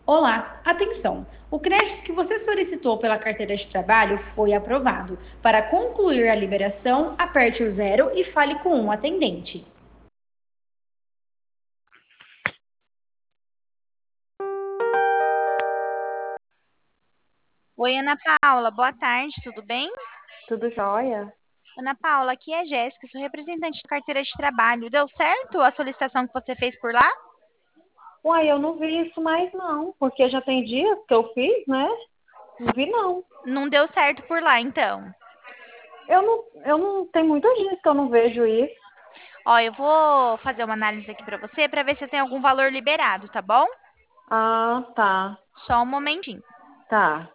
Olá, atenção! O crédito que você solicitou pela carteira de trabalho foi aprovado. Para concluir a liberação, aperte o zero e fale com um atendente. Oi, Ana Paula, boa tarde, tudo bem? Tudo jóia? Ana Paula, aqui é Jéssica, sou representante de carteira de trabalho. Deu certo a solicitação que você fez por lá? Uai, eu não vi isso mais não, porque já tem dias que eu fiz, né? Não vi não. Não deu certo por lá, então. Eu não, tem muitos dias que eu não vejo isso. Ó, eu vou fazer uma análise aqui pra você pra ver se tem algum valor liberado, tá bom? Ah, tá, Só um momentinho. tá.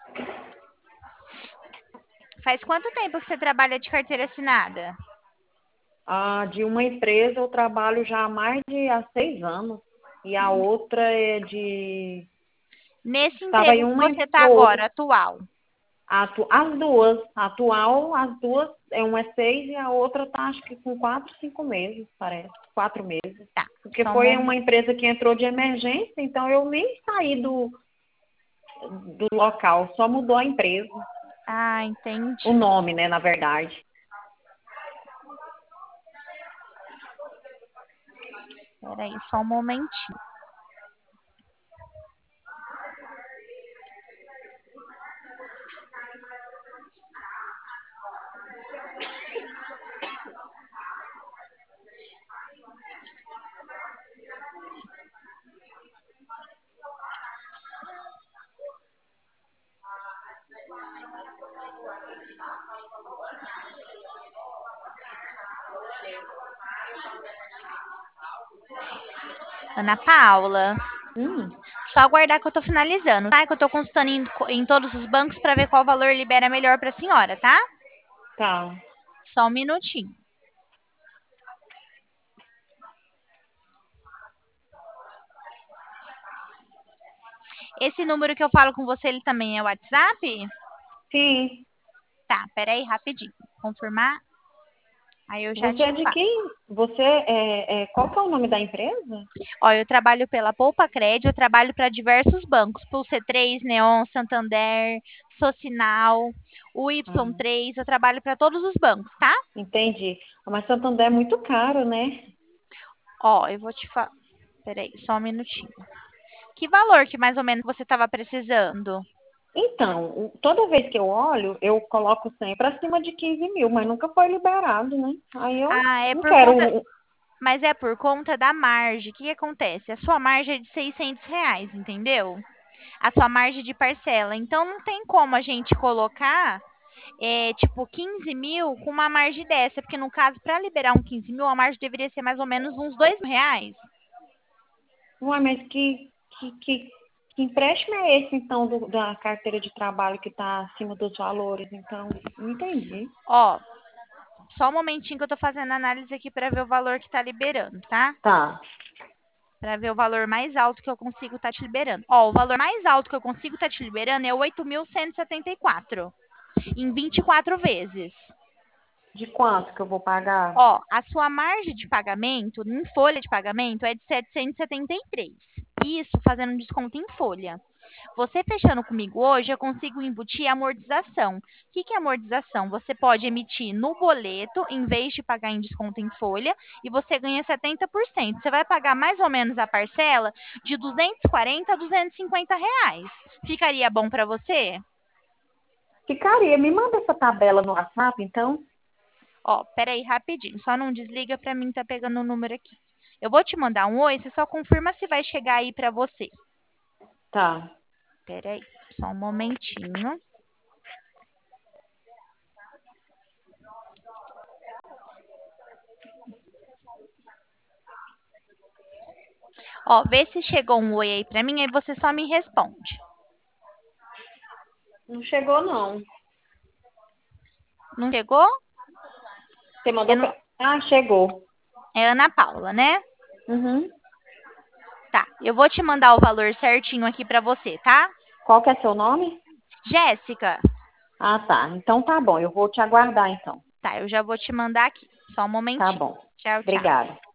Faz quanto tempo que você trabalha de carteira assinada? Ah, de uma empresa eu trabalho já há 6 anos. E a outra é de. Nesse Estava emprego em que uma você tá outra. agora, atual. As duas. Atual, as duas, uma é 6 e a outra tá acho que com 4, 5 meses, parece. 4 meses. Tá, Porque só um foi momento. uma empresa que entrou de emergência, então eu nem saí do local, só mudou a empresa. Ah, O entendi. nome, né, na verdade. Peraí, só um momentinho. Ana Paula. Hum, Só aguardar que eu tô finalizando, tá? Que eu tô consultando em todos os bancos para ver qual valor libera melhor pra senhora, tá? tá. Só um minutinho. Esse número que eu falo com você, ele também é WhatsApp? Sim. Tá, peraí, rapidinho. Confirmar, aí eu já Você te é de falo. quem? Qual que é o nome da empresa? Ó, eu trabalho pela Poupa Cred, eu trabalho para diversos bancos. Pulse 3, Neon, Santander, Socinal, o Ah, Y3, eu trabalho para todos os bancos, tá? entendi. Mas Santander é muito caro, né? Ó, eu vou te falar. Peraí, só um minutinho. Que valor que mais ou menos você estava precisando? Então, toda vez que eu olho, eu coloco sempre acima de 15 mil, mas nunca foi liberado, né? Aí eu Ah, é não por quero. conta. Mas é por conta da margem. O que que acontece? A sua margem é de R$ 600, entendeu? A sua margem de parcela. Então não tem como a gente colocar, tipo, 15 mil com uma margem dessa. Porque no caso, para liberar um 15 mil, a margem deveria ser mais ou menos uns R$ 2.000. Uai, mas que empréstimo é esse, então, da carteira de trabalho que está acima dos valores? Então, não entendi. Ó, só um momentinho que eu tô fazendo a análise aqui para ver o valor que tá liberando, tá? Tá, Para ver o valor mais alto que eu consigo estar te liberando. Ó, o valor mais alto que eu consigo estar te liberando é 8.174 em 24 vezes. de quanto que eu vou pagar? Ó, a sua margem de pagamento, em folha de pagamento, é de 773. Isso fazendo desconto em folha. Você fechando comigo hoje, eu consigo embutir a amortização. O que que é amortização? Você pode emitir no boleto, em vez de pagar em desconto em folha, e você ganha 70%. Você vai pagar mais ou menos a parcela de 240 a R$ 250. Ficaria bom para você? Ficaria. Me manda essa tabela no WhatsApp, então? Ó, peraí, rapidinho. Só não desliga pra mim, tá pegando o número aqui. Eu vou te mandar um oi, você só confirma se vai chegar aí pra você. Tá. Peraí, só um momentinho. Ó, vê se chegou um oi aí pra mim, aí você só me responde. Não chegou, não. Não chegou? Você Eu mandou não- pra. Ah, chegou. É Ana Paula, né? Uhum. Tá, eu vou te mandar o valor certinho aqui pra você, tá? Qual que é seu nome? Jéssica. Ah, tá. Então tá bom. Eu vou te aguardar, então. Tá, eu já vou te mandar aqui. Só um Tá momentinho. bom. Tchau, tchau. Obrigada.